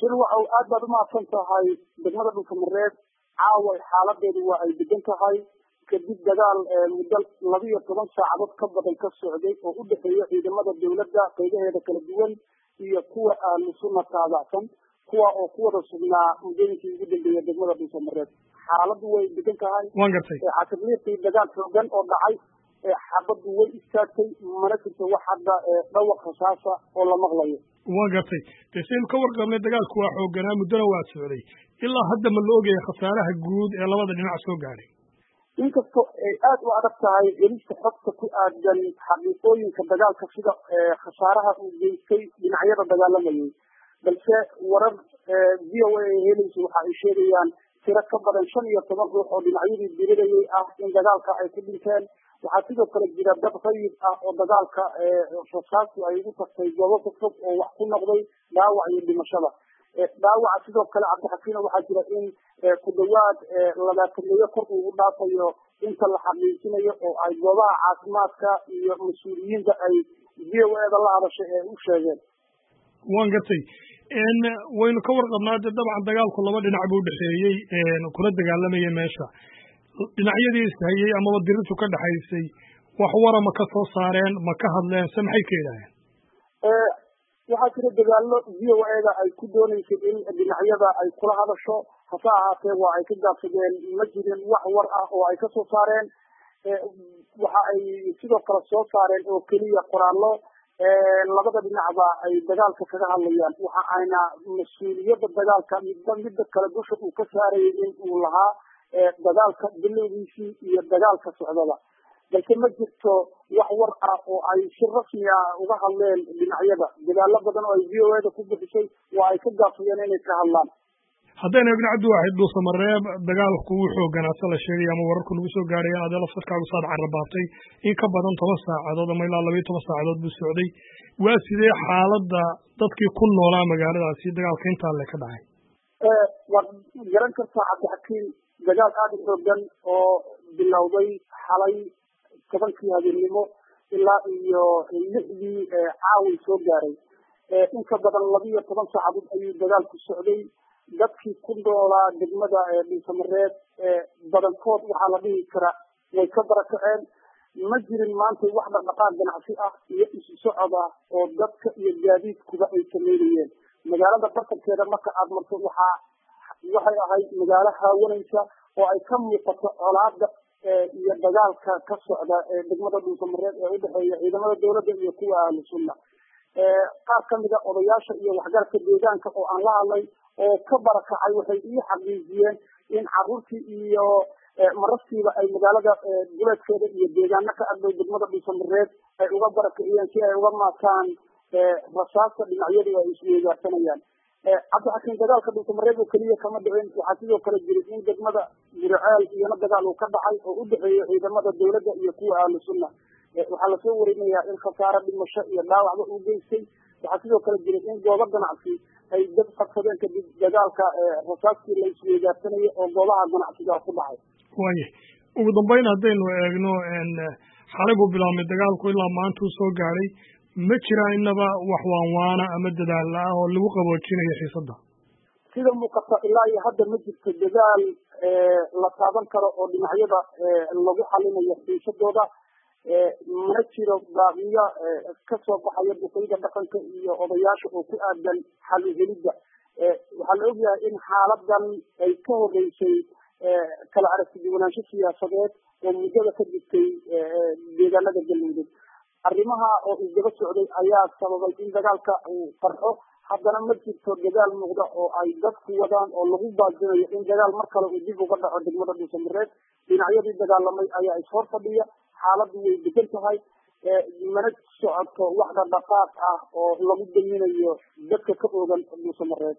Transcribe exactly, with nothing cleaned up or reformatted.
shirwa oo aad baad u mahadsan tahay degmada Dhuusamareeb caawa xaaladeedu waa ay degan tahay kadib dagaal muddo laba iyo toban saacadood ka badan ka socday oo u dhaxeeya ciidamada dawladda qaybaheeda kala duwan iyo kuwa aan sunna taabacsan kuwa oo ku wada sugnaa muddooyinkii ugu dambeeyay degmada Dhuusamareeb xaaladu way degan tahay waan gartay xaqiiqdii dagaal xooggan oo dhacay xabadu way istaagtay mana jirto wax hadda dhawaq rasaasa oo la maqlayo waan gartay deesan ka warqabnay dagaalku waa xoogganaa muddana waa socday ilaa hadda ma la ogeeyay khasaaraha guud ee labada dhinac soo gaaray inkastoo ay aad u adag tahay helista xogta ku aadan xaqiiqooyinka dagaalka sida khasaaraha uu geystay dhinacyada dagaalamayay balse warar v o a ay helayso waxa ay sheegayaan tiro ka badan shan iyo toban ruux oo dhinacyadii dirirayay ah in dagaalka ay ku dhinteen waxaa sidoo kale jira dad rayid ah oo dagaalka rasaasku ay ugu tagtay goobo ka fog oo wax ku noqday dhaawac iyo dhimashada dhaawaca sidoo kale cabdixakiin waxaa jira in ku dhawaad labaatameeyo kor uu u dhaafayo inta la xaqiijinayo oo ay goobaha caafimaadka iyo mas-uuliyiinta ay v o a-da la hadashay ee u sheegeen waan gartay waynu ka warqabnaa de dabcan dagaalku laba dhinac buu udhexeeyey kula dagaalamaya meesha dhinacyadii ishayey amaba dirintu ka dhexaysay wax wara ma ka soo saareen ma ka hadleen se maxay ka yidhaaheen waxaa jira dagaallo v o a-da ay ku dooneysay in dhinacyada ay kula hadasho hase ahaatee waa ay ka gaabsadeen ma jirin wax war ah oo ay kasoo saareen waxa ay sidoo kale soo saareen oo keliya qoraallo labada dhinacba ay dagaalka kaga hadlayaan waxa ayna mas-uuliyadda dagaalka midba midda kale dusha uu ka saarayay in uu lahaa dagaalka bilowgiisii iyo dagaalka socdada balse ma jirto wax war ah oo ay si rasmi ah uga hadleen dhinacyada dagaalo badan oo ay v o a-da ku bixisay waa ay ka gaabsadeen inay ka hadlaan haddayna ibn cabdiwaaxid Dhuusamareeb dagaalku wuu xoogganaasa la sheegay ama wararku nagu soo gaaraya adee laftarkaagu saad carrabaabtay in ka badan toban saacadood ama ilaa laba iyo toban saacadood buu socday waa sidee xaaladda dadkii ku noolaa magaaladaasi dagaalka intaa le ka dhacay waad garan kartaa cabdixakiin dagaal aada u xooggan oo bilowday xalay tobankii habeennimo ilaa iyo lixdii caaway soo gaaray in ka badan laba iyo toban saacadood ayuu dagaalku socday dadkii ku noolaa degmada Dhuusamareeb badankood waxaa la dhihi karaa way ka barakaceen ma jirin maanta wax dhaqdhaqaaq ganacsi ah iyo isu socod ah oo dadka iyo gaadiidkuba ay sameynayeen magaalada bartankeeda marka aad marto waxaa waxay ahayd magaalo haawanaysa oo ay ka muuqato colaada iyo dagaalka ka socda degmada Dhuusamareeb ee u dhexeeya ciidamada dawladda iyo kuwa ahlu sunna qaar kamida odayaasha iyo waxgarka deegaanka oo aan la hadlay oo ka barakacay waxay ii xaqiijiyeen in caruurtii iyo maraftiiba ay magaalada duleedkeeda iyo deegaano ka agdhow degmada Dhuusamareeb ay uga barakaciyeen si ay uga maataan rasaasta dhinacyadu ay isweydaarsanayaan cabdixakiin dagaalka Dhuusamareeb oo keliya kama dhicin waxaa sidoo kale jiray in degmada Guriceel iyana dagaal uu ka dhacay oo u dhexeeya ciidamada dawladda iyo kuwa ahlu sunna waxaa lasoo warinayaa in khasaare dhimasho iyo dhaawacba uu geystay waxaa sidoo kale jiray in goobo ganacsi ay dad qabsadeen kadib dagaalka rasaastii la isweydaarsanayay oo goobaha ganacsiga ku dhacay waaya ugu dambeyn haddaynu eegno xalay buu bilaabmay dagaalku ilaa maanta uu soo gaadhay ma jiraan inaba wax waanwaana ama dadaal ah oo lagu qaboojinayo xiisadda sida muuqata ilaa iyo hadda ma jirto dadaal la taaban karo oo dhinacyada lagu xalinayo xiisadooda mana jiro baaqiyo kasoo baxaya duqeyda dhaqanka iyo odayaasha oo ku aadan xal u helidda waxaa la ogyahay in xaaladan ay ka horeysay kala aragti duwanaansho siyaasadeed oo muddada ka jirtay deegaanada galmudug arrimaha oo isdaba socday ayaa sababay in dagaalka uu qarxo haddana ma jirto dagaal muuqda oo ay dadku wadaan oo lagu baajinayo in dagaal mar kale uu dib uga dhaco degmada Dhuusamareeb dhinacyadii dagaalamay ayaa ishor fadhiya xaaladdu way degan tahay mana socoto wax dhaqdhaqaaq ah oo lagu daminayo dadka ka oogan Dhuusamareeb